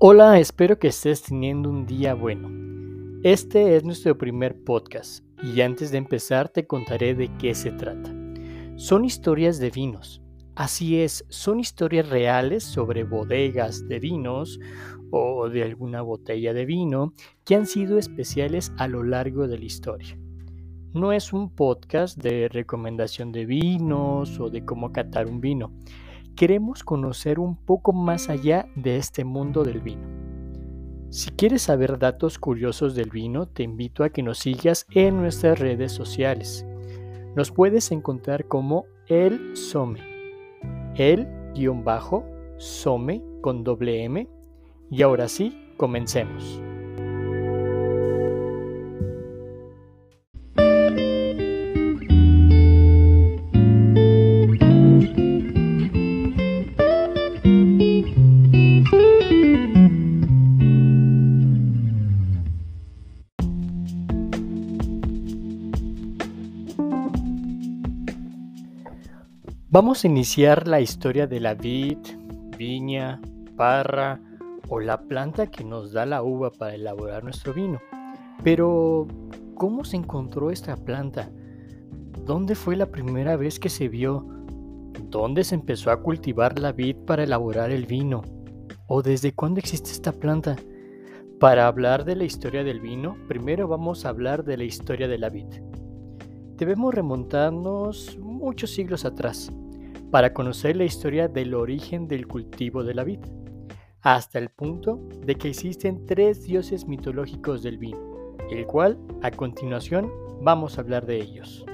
Hola, espero que estés teniendo un día bueno. Este es nuestro primer podcast y antes de empezar te contaré de qué se trata. Son historias de vinos. Así es, son historias reales sobre bodegas de vinos o de alguna botella de vino que han sido especiales a lo largo de la historia. No es un podcast de recomendación de vinos o de cómo catar un vino. Queremos conocer un poco más allá de este mundo del vino. Si quieres saber datos curiosos del vino, te invito a que nos sigas en nuestras redes sociales. Nos puedes encontrar como El Some, el_some con doble M. Y ahora sí, comencemos. Vamos a iniciar la historia de la vid, viña, parra o la planta que nos da la uva para elaborar nuestro vino. Pero, ¿cómo se encontró esta planta? ¿Dónde fue la primera vez que se vio? ¿Dónde se empezó a cultivar la vid para elaborar el vino? ¿O desde cuándo existe esta planta? Para hablar de la historia del vino, primero vamos a hablar de la historia de la vid. Debemos remontarnos muchos siglos atrás para conocer la historia del origen del cultivo de la vid, hasta el punto de que existen 3 dioses mitológicos del vino, el cual a continuación vamos a hablar de ellos.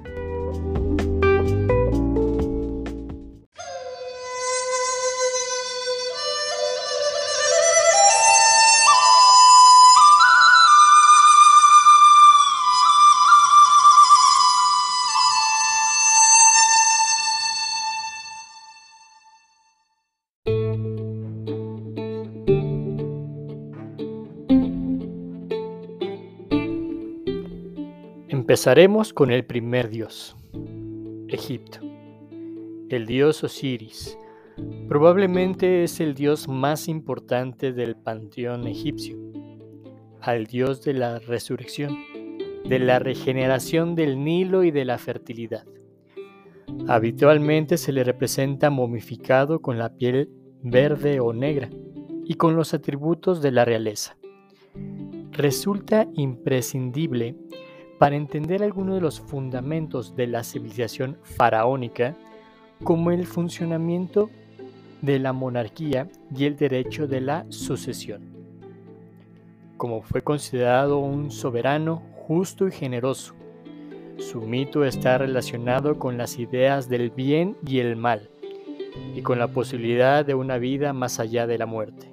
Empezaremos con el primer dios, Egipto. El dios Osiris probablemente es el dios más importante del panteón egipcio, al dios de la resurrección, de la regeneración del Nilo y de la fertilidad. Habitualmente se le representa momificado con la piel verde o negra y con los atributos de la realeza. Resulta imprescindible para entender algunos de los fundamentos de la civilización faraónica, como el funcionamiento de la monarquía y el derecho de la sucesión. Como fue considerado un soberano justo y generoso, su mito está relacionado con las ideas del bien y el mal, y con la posibilidad de una vida más allá de la muerte.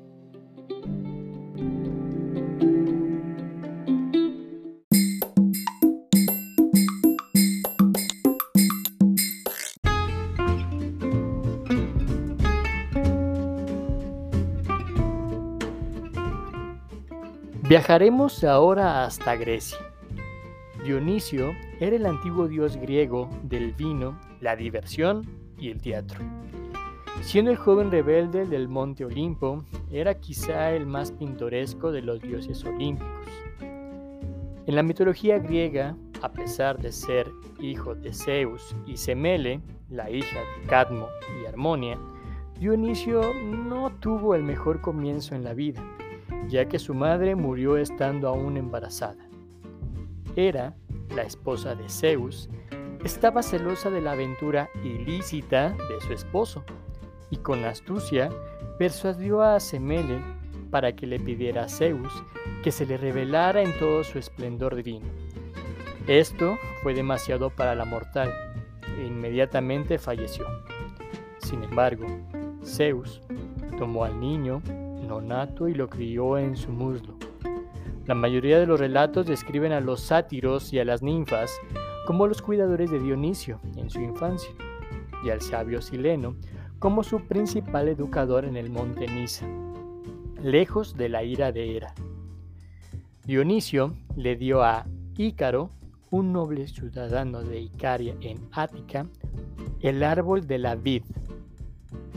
Viajaremos ahora hasta Grecia. Dionisio era el antiguo dios griego del vino, la diversión y el teatro. Siendo el joven rebelde del monte Olimpo, era quizá el más pintoresco de los dioses olímpicos. En la mitología griega, a pesar de ser hijo de Zeus y Semele, la hija de Cadmo y Harmonia, Dionisio no tuvo el mejor comienzo en la vida, ya que su madre murió estando aún embarazada. Hera, la esposa de Zeus, estaba celosa de la aventura ilícita de su esposo y con astucia persuadió a Semele para que le pidiera a Zeus que se le revelara en todo su esplendor divino. Esto fue demasiado para la mortal e inmediatamente falleció. Sin embargo, Zeus tomó al niño nonato y lo crió en su muslo. La mayoría de los relatos describen a los sátiros y a las ninfas como los cuidadores de Dionisio en su infancia, y al sabio Sileno como su principal educador en el monte Nisa, lejos de la ira de Hera. Dionisio le dio a Ícaro, un noble ciudadano de Icaria en Ática, el árbol de la vid.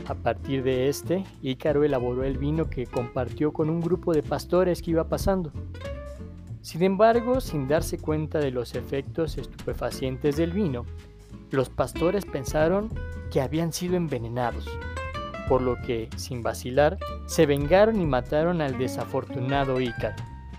A partir de este, Ícaro elaboró el vino que compartió con un grupo de pastores que iba pasando. Sin embargo, sin darse cuenta de los efectos estupefacientes del vino, los pastores pensaron que habían sido envenenados, por lo que, sin vacilar, se vengaron y mataron al desafortunado Ícaro.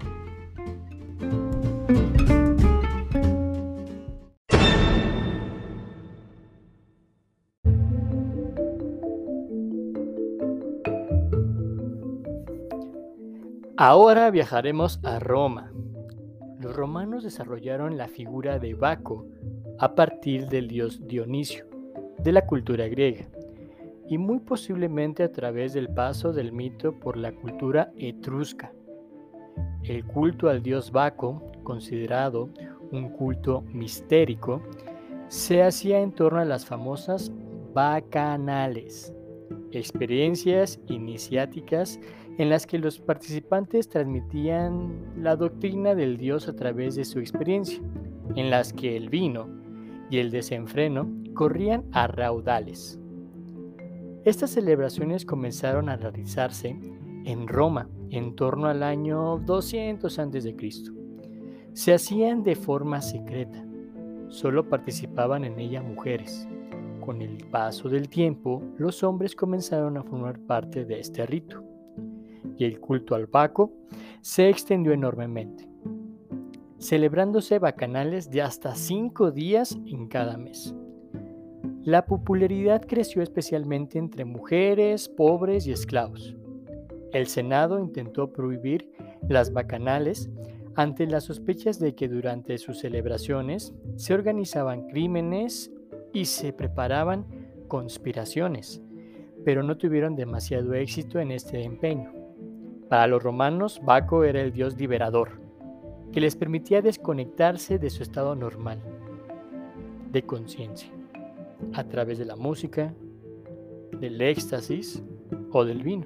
Ahora viajaremos a Roma. Los romanos desarrollaron la figura de Baco a partir del dios Dionisio, de la cultura griega, y muy posiblemente a través del paso del mito por la cultura etrusca. El culto al dios Baco, considerado un culto mistérico, se hacía en torno a las famosas bacanales, experiencias iniciáticas en las que los participantes transmitían la doctrina del dios a través de su experiencia, en las que el vino y el desenfreno corrían a raudales. Estas celebraciones comenzaron a realizarse en Roma en torno al año 200 a.C. Se hacían de forma secreta, solo participaban en ella mujeres. Con el paso del tiempo, los hombres comenzaron a formar parte de este rito, y el culto al Baco se extendió enormemente, celebrándose bacanales de hasta 5 días en cada mes. La popularidad creció especialmente entre mujeres, pobres y esclavos. El Senado intentó prohibir las bacanales ante las sospechas de que durante sus celebraciones se organizaban crímenes y se preparaban conspiraciones, pero no tuvieron demasiado éxito en este empeño. Para los romanos, Baco era el dios liberador, que les permitía desconectarse de su estado normal de conciencia, a través de la música, del éxtasis o del vino.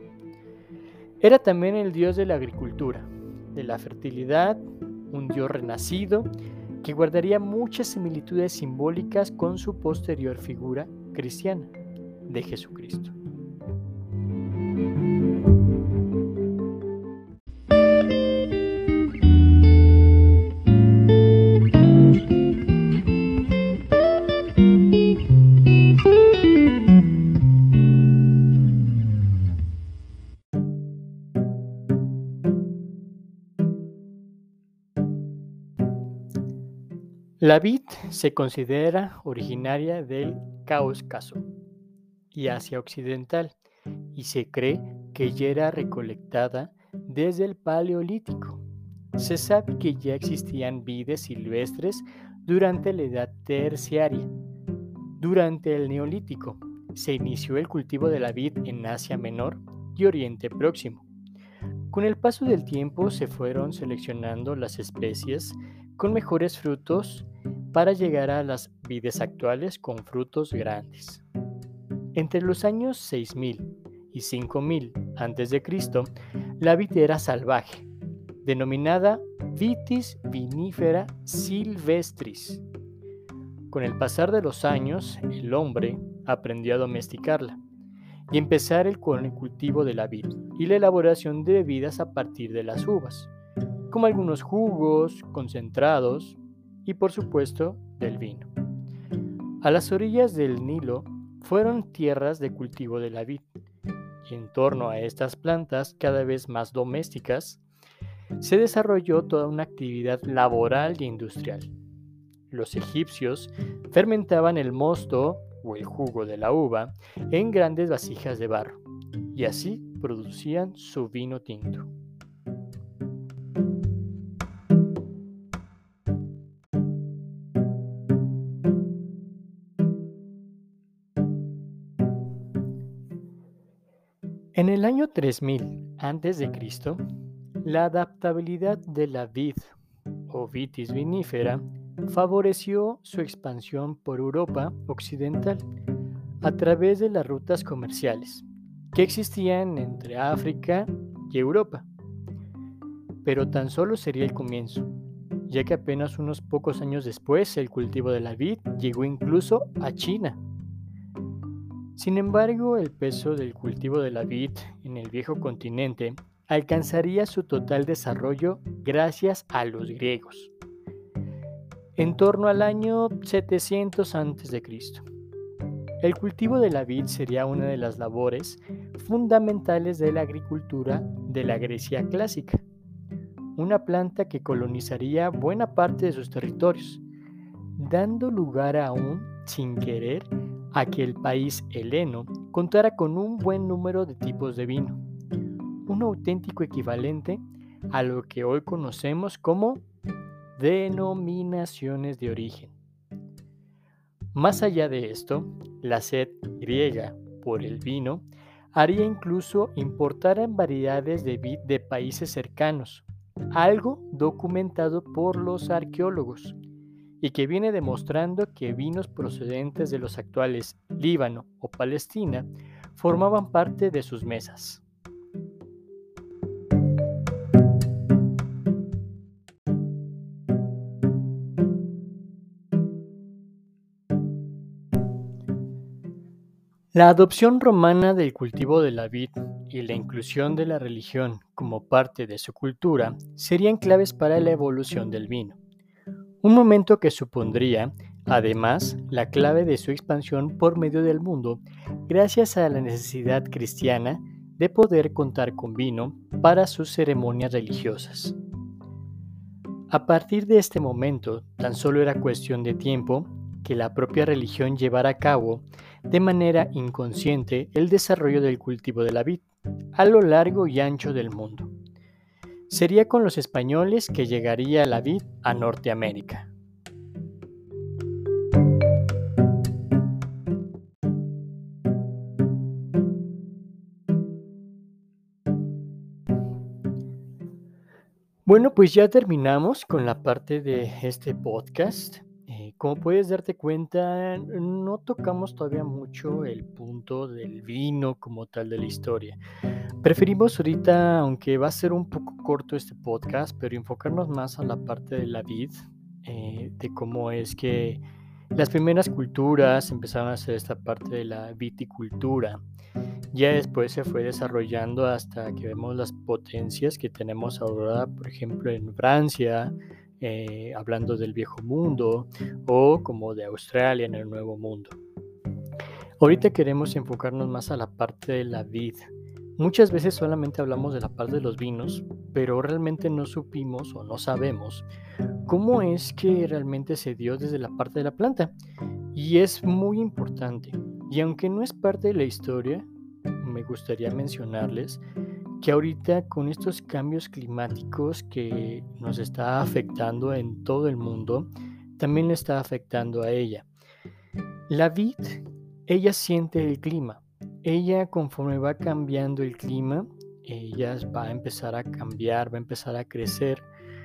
Era también el dios de la agricultura, de la fertilidad, un dios renacido que guardaría muchas similitudes simbólicas con su posterior figura cristiana de Jesucristo. La vid se considera originaria del Cáucaso y Asia Occidental, y se cree que ya era recolectada desde el Paleolítico. Se sabe que ya existían vides silvestres durante la Edad Terciaria. Durante el Neolítico se inició el cultivo de la vid en Asia Menor y Oriente Próximo. Con el paso del tiempo se fueron seleccionando las especies con mejores frutos para llegar a las vides actuales con frutos grandes. Entre los años 6000 y 5000 a.C., la vid era salvaje, denominada Vitis vinifera silvestris. Con el pasar de los años, el hombre aprendió a domesticarla y empezar el cultivo de la vid y la elaboración de bebidas a partir de las uvas, como algunos jugos, concentrados y por supuesto del vino. A las orillas del Nilo fueron tierras de cultivo de la vid, y en torno a estas plantas cada vez más domésticas se desarrolló toda una actividad laboral y industrial. Los egipcios fermentaban el mosto o el jugo de la uva en grandes vasijas de barro, y así producían su vino tinto. En el año 3000 a.C., la adaptabilidad de la vid o Vitis vinifera favoreció su expansión por Europa occidental a través de las rutas comerciales que existían entre África y Europa. Pero tan solo sería el comienzo, ya que apenas unos pocos años después el cultivo de la vid llegó incluso a China. Sin embargo, el peso del cultivo de la vid en el viejo continente alcanzaría su total desarrollo gracias a los griegos, en torno al año 700 a.C. El cultivo de la vid sería una de las labores fundamentales de la agricultura de la Grecia clásica, una planta que colonizaría buena parte de sus territorios, dando lugar aún, sin querer, a que el país heleno contara con un buen número de tipos de vino, un auténtico equivalente a lo que hoy conocemos como denominaciones de origen. Más allá de esto, la sed griega por el vino haría incluso importar variedades de vid de países cercanos, algo documentado por los arqueólogos y que viene demostrando que vinos procedentes de los actuales Líbano o Palestina formaban parte de sus mesas. La adopción romana del cultivo de la vid y la inclusión de la religión como parte de su cultura serían claves para la evolución del vino, un momento que supondría, además, la clave de su expansión por medio del mundo gracias a la necesidad cristiana de poder contar con vino para sus ceremonias religiosas. A partir de este momento, tan solo era cuestión de tiempo que la propia religión llevara a cabo de manera inconsciente el desarrollo del cultivo de la vid a lo largo y ancho del mundo. Sería con los españoles que llegaría la vid a Norteamérica. Bueno, pues ya terminamos con la parte de este podcast. Como puedes darte cuenta, no tocamos todavía mucho el punto del vino como tal de la historia. Preferimos ahorita, aunque va a ser un poco corto este podcast, pero enfocarnos más a la parte de la vid, de cómo es que las primeras culturas empezaron a hacer esta parte de la viticultura. Ya después se fue desarrollando hasta que vemos las potencias que tenemos ahora, por ejemplo, en Francia, hablando del viejo mundo, o como de Australia en el nuevo mundo. Ahorita queremos enfocarnos más a la parte de la vid. Muchas veces solamente hablamos de la parte de los vinos, pero realmente no supimos o no sabemos cómo es que realmente se dio desde la parte de la planta. Y es muy importante. Y aunque no es parte de la historia, me gustaría mencionarles que ahorita con estos cambios climáticos que nos está afectando en todo el mundo, también le está afectando a ella. La vid, ella siente el clima. Ella, conforme va cambiando el clima, ella va a empezar a cambiar, va a empezar a crecer.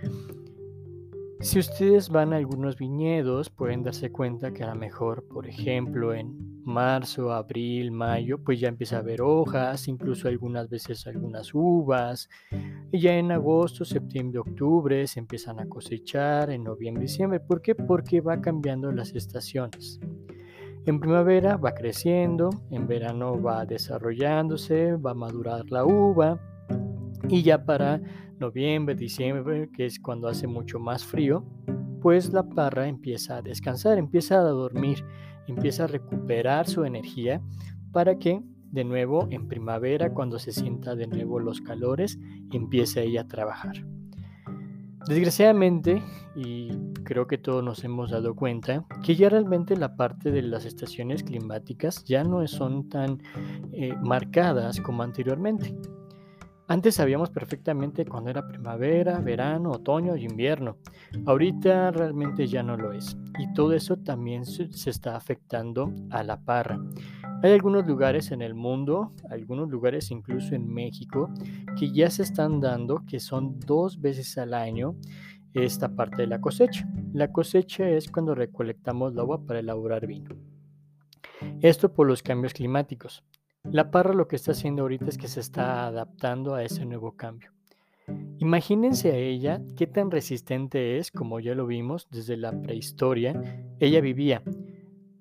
Si ustedes van a algunos viñedos, pueden darse cuenta que a lo mejor, por ejemplo, en marzo, abril, mayo, pues ya empieza a haber hojas, incluso algunas veces algunas uvas. Y ya en agosto, septiembre, octubre se empiezan a cosechar, en noviembre, diciembre. ¿Por qué? Porque va cambiando las estaciones. En primavera va creciendo, en verano va desarrollándose, va a madurar la uva y ya para noviembre, diciembre, que es cuando hace mucho más frío, pues la parra empieza a descansar, empieza a dormir, empieza a recuperar su energía para que de nuevo en primavera, cuando se sienta de nuevo los calores, empiece ella a trabajar. Desgraciadamente, y creo que todos nos hemos dado cuenta, que ya realmente la parte de las estaciones climáticas ya no son tan marcadas como anteriormente. Antes sabíamos perfectamente cuándo era primavera, verano, otoño y invierno. Ahorita realmente ya no lo es. Y todo eso también se está afectando a la parra. Hay algunos lugares en el mundo, algunos lugares incluso en México, que ya se están dando que son 2 veces al año esta parte de la cosecha. La cosecha es cuando recolectamos la uva para elaborar vino. Esto por los cambios climáticos. La parra lo que está haciendo ahorita es que se está adaptando a ese nuevo cambio. Imagínense a ella qué tan resistente es, como ya lo vimos desde la prehistoria. Ella vivía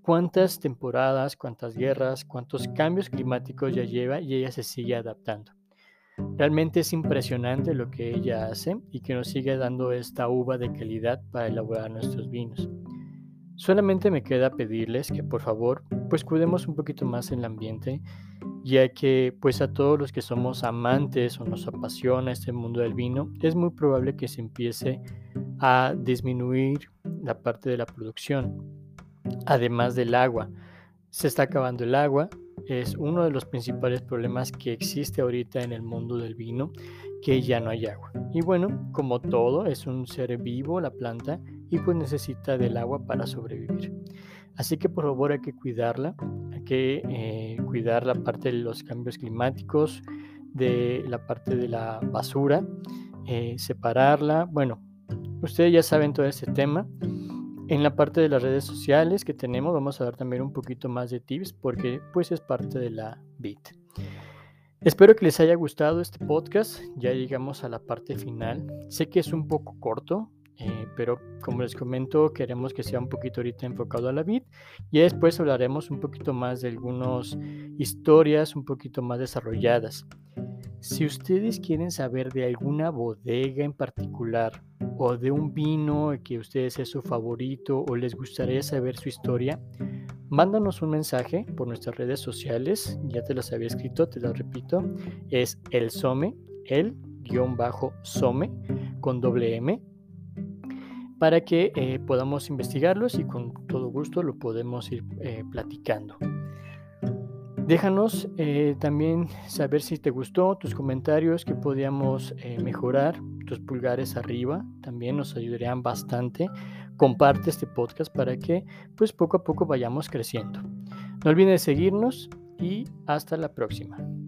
cuántas temporadas, cuántas guerras, cuántos cambios climáticos ya lleva y ella se sigue adaptando. Realmente es impresionante lo que ella hace y que nos sigue dando esta uva de calidad para elaborar nuestros vinos. Solamente me queda pedirles que por favor pues cuidemos un poquito más el ambiente, ya que pues a todos los que somos amantes o nos apasiona este mundo del vino, es muy probable que se empiece a disminuir la parte de la producción, además del agua. Se está acabando el agua, es uno de los principales problemas que existe ahorita en el mundo del vino, que ya no hay agua. Y bueno, como todo, es un ser vivo la planta y pues necesita del agua para sobrevivir. Así que por favor hay que cuidarla, hay que cuidar la parte de los cambios climáticos, de la parte de la basura, separarla. Bueno, ustedes ya saben todo este tema. En la parte de las redes sociales que tenemos vamos a dar también un poquito más de tips porque pues es parte de la vid. Espero que les haya gustado este podcast. Ya llegamos a la parte final. Sé que es un poco corto, pero como les comento, queremos que sea un poquito ahorita enfocado a la vid y después hablaremos un poquito más de algunas historias un poquito más desarrolladas. Si ustedes quieren saber de alguna bodega en particular o de un vino que ustedes es su favorito o les gustaría saber su historia, mándanos un mensaje por nuestras redes sociales. Ya te las había escrito, te las repito. Es el Some, el-some con doble M, para que podamos investigarlos y con todo gusto lo podemos ir platicando. Déjanos también saber si te gustó, tus comentarios, que podíamos mejorar, tus pulgares arriba también nos ayudarían bastante. Comparte este podcast para que pues poco a poco vayamos creciendo. No olvides seguirnos y hasta la próxima.